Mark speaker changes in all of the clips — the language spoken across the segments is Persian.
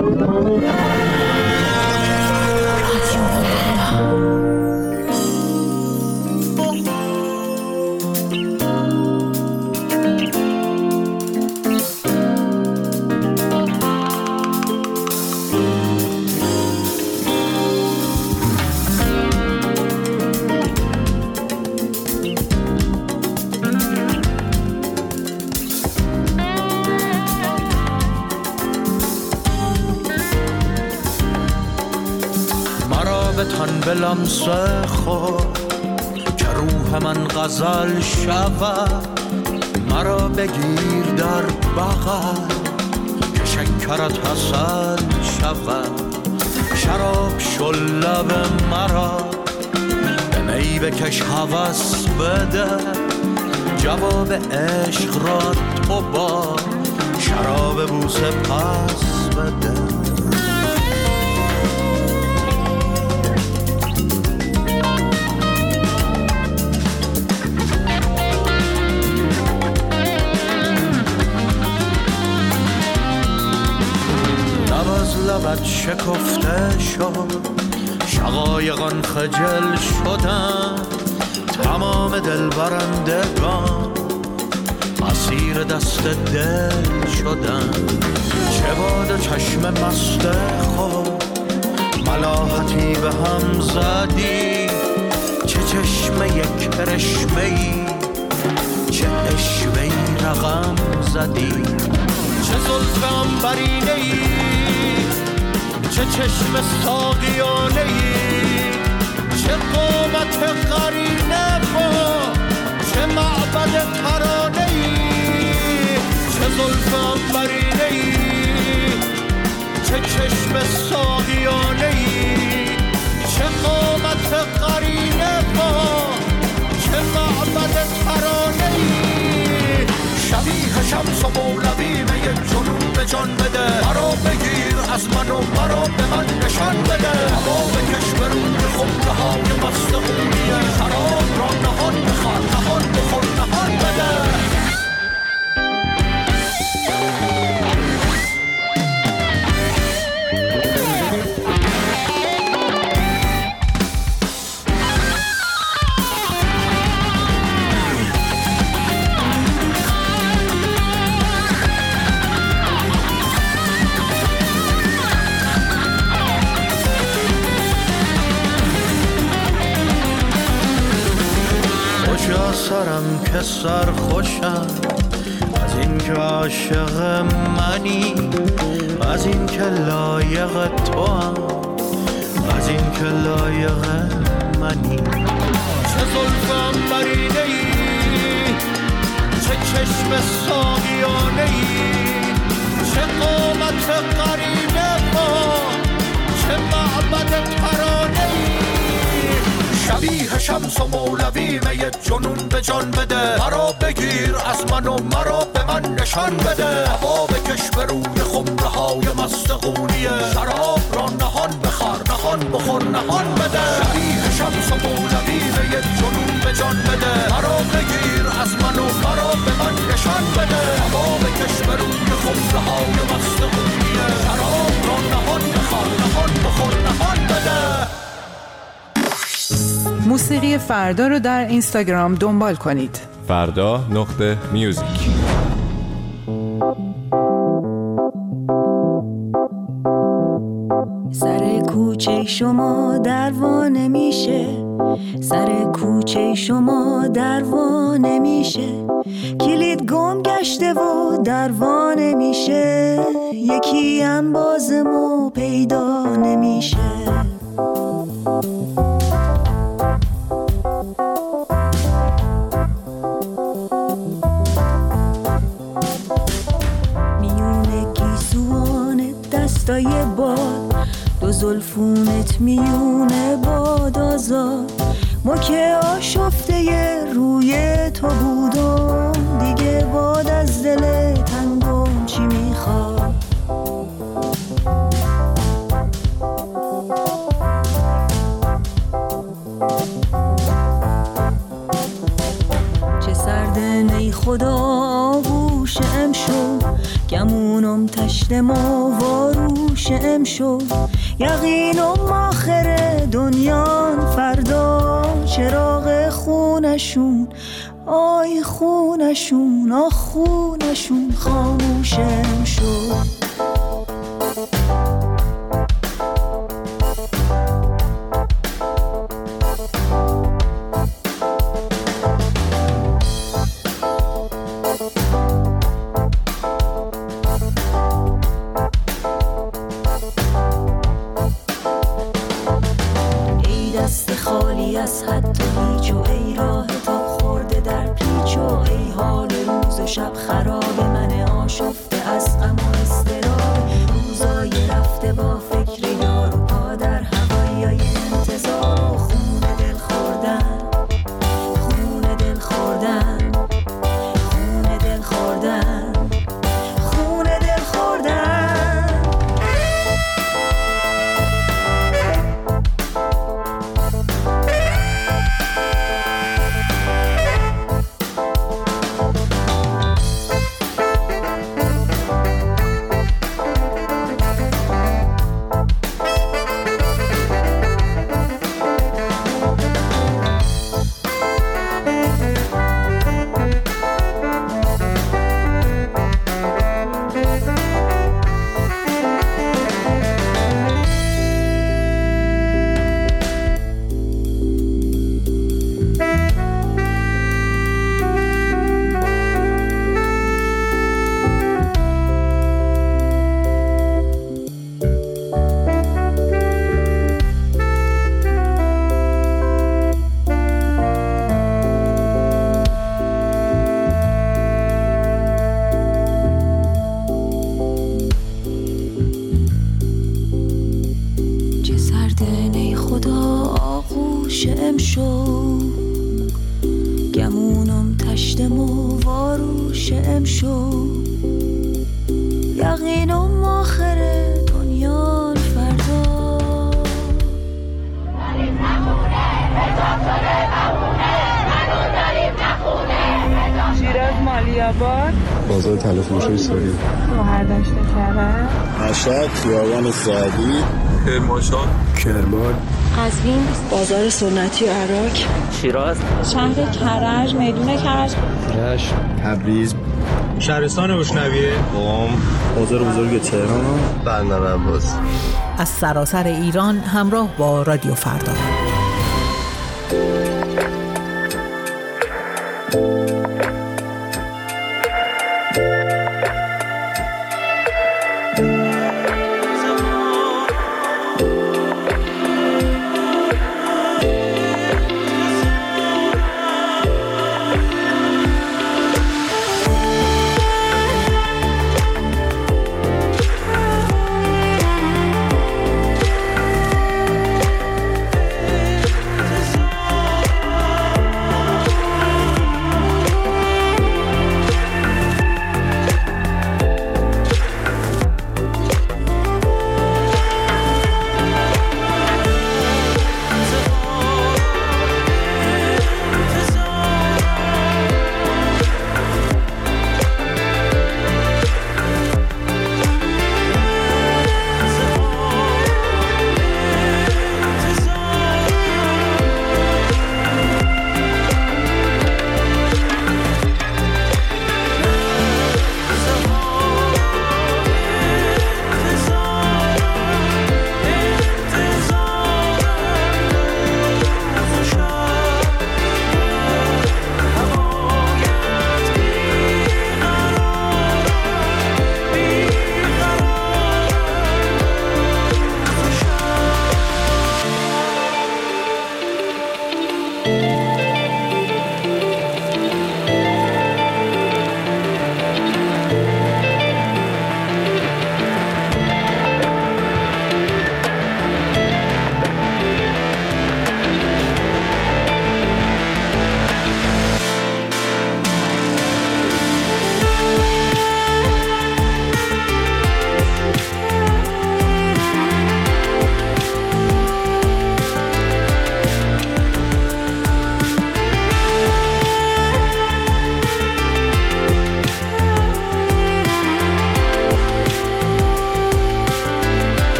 Speaker 1: به لمس خود که روح من غزل شود، مرا بگیر در بغل که شکرت حسن شود. شراب شل لب مرا به می بکش هوس بده، جواب عشق را تو با شراب بوسه پس بده. لبت شکفته شد، شقایقان خجل شدن، تمام دل برندگان اسیر دست دل شدن. چه باد چشم مست خود ملاحتی به هم زدی، چه چشم یک کرشمه‌ای، چه اشوه‌ای رقم زدی. چه زلف عنبرینه‌ای، چه چشم ساقیانه‌ای، چه قامت قرینه با چه معبد ترانه‌ای. چه زلف عنبرینه‌ای، چه چشم ساقیانه‌ای، چه قامت قرینه با چه معبد ترانه‌ای. شبیه شمس و مولوی به یک جنون به جان بده، مرا بگیر از من و مرا به من نشان بده. هوا بکش به روی خمره های مست خونیه، شراب را نهان بخور نهان بخور نهان بده. سرم که سر خوشم از این که عاشق منی، از این که لایق تو هم، از این که لایق منی. چه زلف عنبرینه‌ای، چه چشم ساقیانه‌ای، چه قامت قرینه با چه معبد ترانه‌ای. شبیه شمس و مولوی می جنون به جان بده، مرا بگیر از من و مرا به من نشان بده. هوا بکش به روی خمره های مست قونیه، شراب را نهان بخور نهان بخور نهان بده. شبیه شمس و مولوی می جنون به جان بده، مرا بگیر از من و مرا به من نشان بده. هوا بکش به روی خمره های مست قونیه، شراب را نهان بخور نهان بخور نهان بده.
Speaker 2: موسیقی فردا رو در اینستاگرام دنبال کنید.
Speaker 3: فردا.music.
Speaker 4: سر کوچه شما دروا نمیشه، سر کوچه شما دروا نمیشه، کلید گم گشته و دروا نمیشه، یکی هم بازمو پیدا نمیشه. دستای باد دو زلفونت میونه باد آزاد، ما که آشفته روی تو بودم، دیگه باد از دل تنگم چی میخواد. چه سرده نی خدا آغوش امشو، گمونم تشت ما واروش شم شد یقین و ماخر دنیان فردا چراغ خونشون آی خونشون آ خونشون خاموشم شد. ای دست خالی از حد و هیچ و ای راه تا خورده در پیچ و ای حال روز و شب خراب من آشفته از غم و اضطراب روزای رفته با فکر یار و پا در هوای انتظار و خون دل خوردن خون دل خوردن خون دل خوردن خون دل خوردن. شم شد گمونم تشتم و واروشم شد یقینم آخر دنیا فردا داریم نخونه حساب شده نمونه هنوز داریم نخونه
Speaker 2: شیراز مالیاباد
Speaker 5: بازار تلفروشی سوری
Speaker 2: مهردشت کرد
Speaker 5: مشهد خیابان سعدی
Speaker 3: کرمانشاه
Speaker 5: کرمان
Speaker 4: قزوین
Speaker 6: بازار سنتی عراق
Speaker 7: شیراز
Speaker 6: شهر کرج میدون کرج
Speaker 5: رشت تبریز
Speaker 8: شهرستان بشنویه
Speaker 5: قم بازار بزرگ تهران بندر عباس.
Speaker 9: از سراسر ایران همراه با رادیو فردا.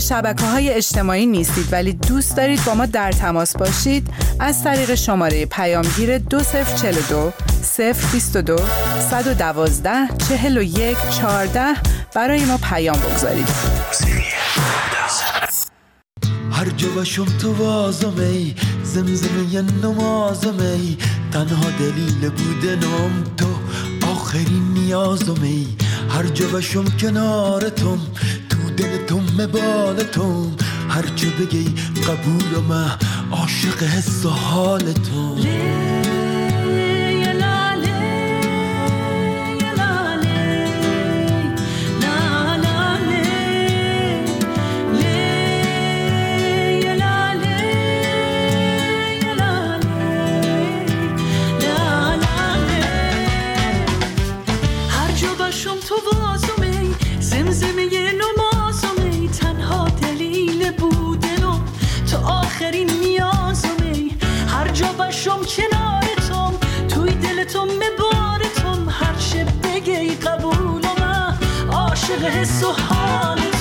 Speaker 2: شبکه‌های اجتماعی نیستید ولی دوست دارید با ما در تماس باشید، از طریق شماره پیامگیر 2042 022 112 41 14 برای ما پیام بگذارید.
Speaker 1: هر جا باشم تو وازم ای زمزمه نمازم ای تنها دلیل بودنم تو آخرین نیازم ای هر جا باشم کنارتم تو دلتم مبالتم هر چه بگی قبولم عاشق حس و حالتم
Speaker 4: آخرین نیازمی هر جا باشم کنارتم توی دلتم مبارتم هر چه بگی قبولم عاشق حس و حالتم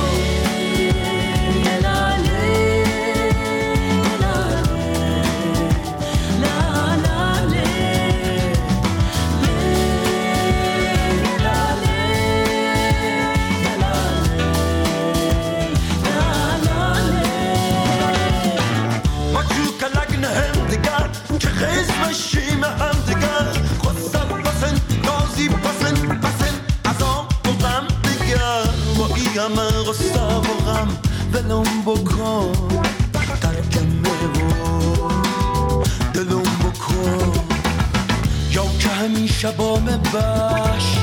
Speaker 1: خزمشیم هم دگر خواستم بسن نازی بسن از آن بغم دگر با ای همه غصه و غم دلم بکن ترکمه و دلم بکن یا که همیشه با باش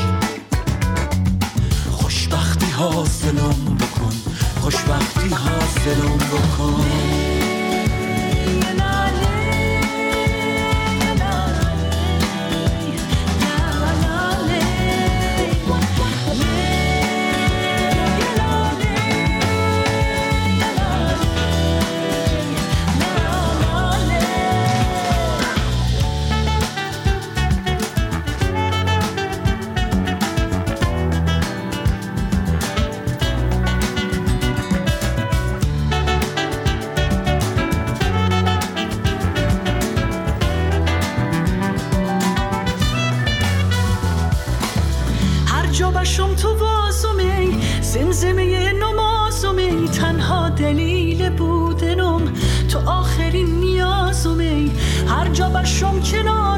Speaker 1: خوشبختی حاصلم بکن خوشبختی حاصلم بکن
Speaker 4: باشم تو واسمی زمزمه نمازمی تنها دلیل بودنم تو آخرین نیازمی هر جا باشم کنار